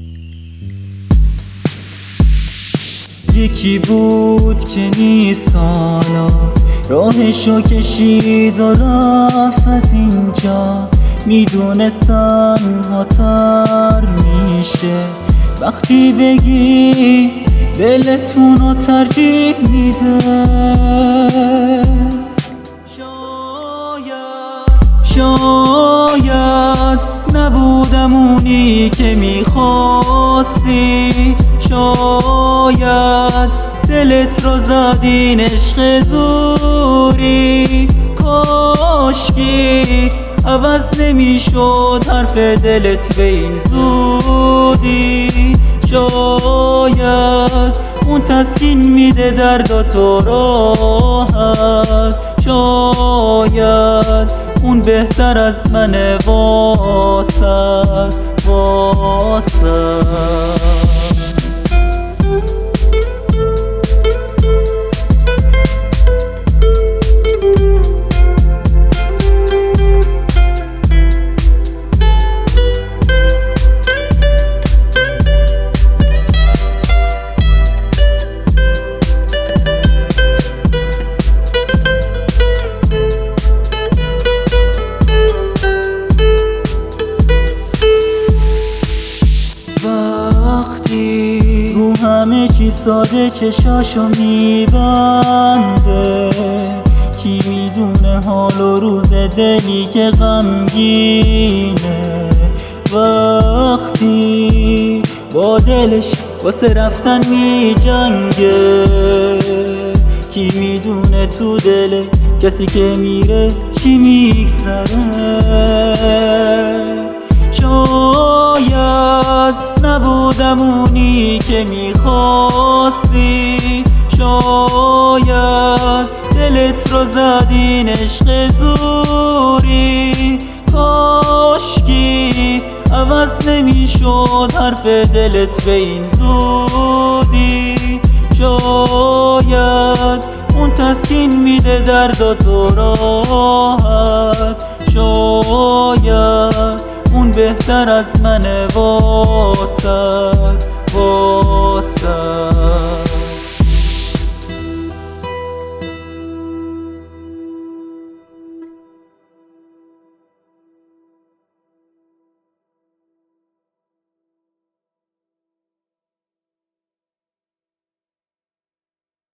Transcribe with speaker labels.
Speaker 1: یکی بود که نیست حالا، راهشو کشید و رفت از اینجا. میدونستم هاتر میشه وقتی بگی دلتونو ترجیح میده. شاید نبودم اونی که میخواستی، شاید دلت رو زدین عشق زوری. کاشکی عوض نمیشد حرف دلت به این زودی. شاید اون تسکین میده درد تو راحت، شاید اون بهتر از منه واسه. وقتی رو همه چی ساده چشاشو میبنده، کی میدونه حال و روز دلی که غمگینه. وقتی با دلش واسه رفتن میجنگه، کی میدونه تو دل کسی که میره چی میگذره. شاید نبودم اونی که میخواستی، شاید دلت رو زدین عشق زوری. کاشکی عوض نمیشد حرف دلت به این زودی. شاید اون تسکین میده درد تو راحت، شاید اون بهتر از منه واسه.